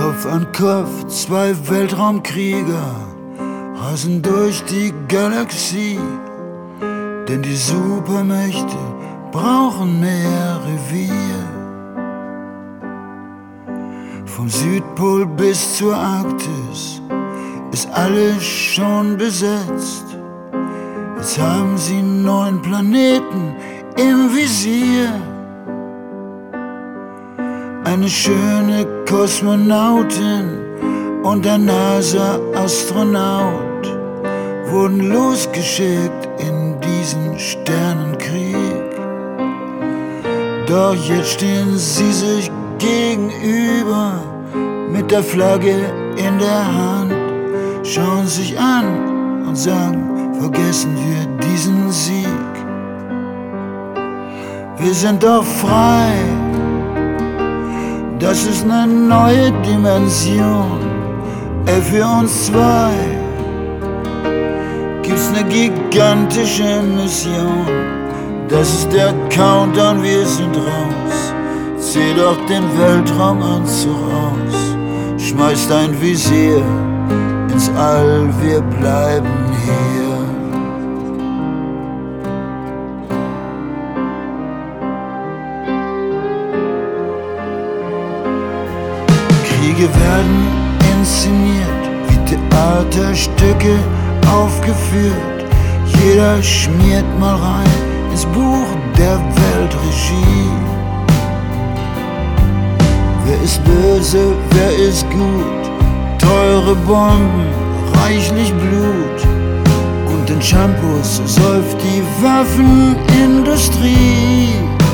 Kopf an Kopf, zwei Weltraumkrieger rasen durch die Galaxie, denn die Supermächte brauchen mehr Revier. Vom Südpol bis zur Arktis ist alles schon besetzt. Jetzt haben sie 9 Planeten im Visier. Eine schöne Kosmonautin und ein NASA-Astronaut wurden losgeschickt in diesen Sternenkrieg. Doch jetzt stehen sie sich gegenüber mit der Flagge in der Hand, schauen sich an und sagen, vergessen wir diesen Sieg. Wir sind doch frei, das ist eine neue Dimension. Für uns zwei gibt's eine gigantische Mission. Das ist der Countdown, wir sind raus. Zieh doch den Weltraumanzug aus, schmeiß dein Visier ins All, wir bleiben hier. Kriege werden inszeniert, wie Theaterstücke aufgeführt. Jeder schmiert mal rein ins Buch der Weltregie. Wer ist böse, wer ist gut? Teure Bomben, reichlich Blut. Und in Shampoos säuft die Waffenindustrie.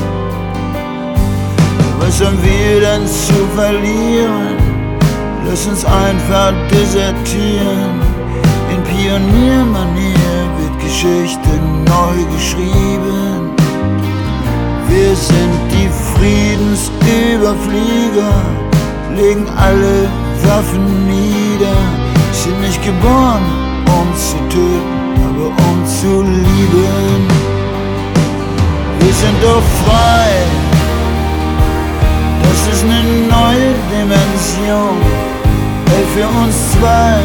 Was haben wir denn zu verlieren? Lass uns einfach desertieren. In Pioniermanier wird Geschichte neu geschrieben. Wir sind die Friedensüberflieger, legen alle Waffen nieder. Sind nicht geboren, um zu töten, aber um zu lieben. Wir sind doch frei, das ist eine neue Dimension. Für uns zwei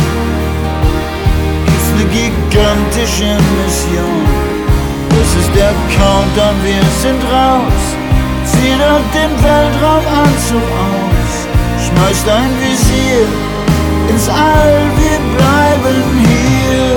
gibt's eine gigantische Mission. Das ist der Countdown, wir sind raus. Zieh doch den Weltraumanzug aus, schmeiß dein Visier ins All, wir bleiben hier.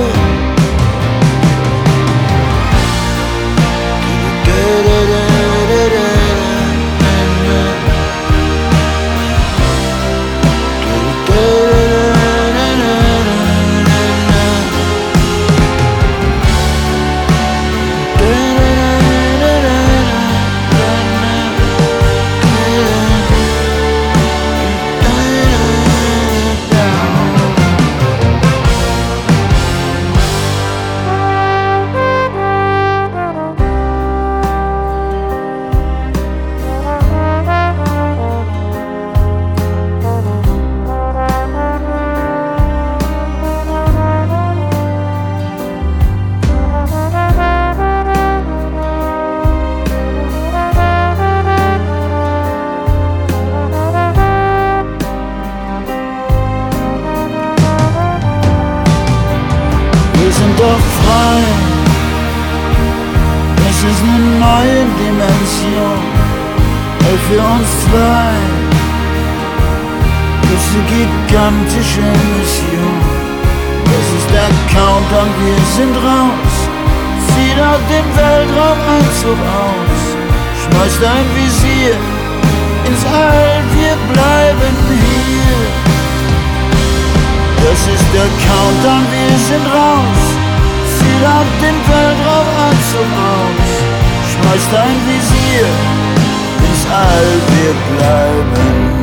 Wir sind doch frei, das ist eine neue Dimension. Für uns zwei ist eine gigantische Mission. Das ist der Countdown, wir sind raus. Zieh doch den Weltraumanzug aus, schmeiß dein Visier ins All, wir bleiben hier. Das ist der Countdown, wir sind raus. Zieh doch den Weltraumanzug aus, schmeiß dein Visier ins All, wir bleiben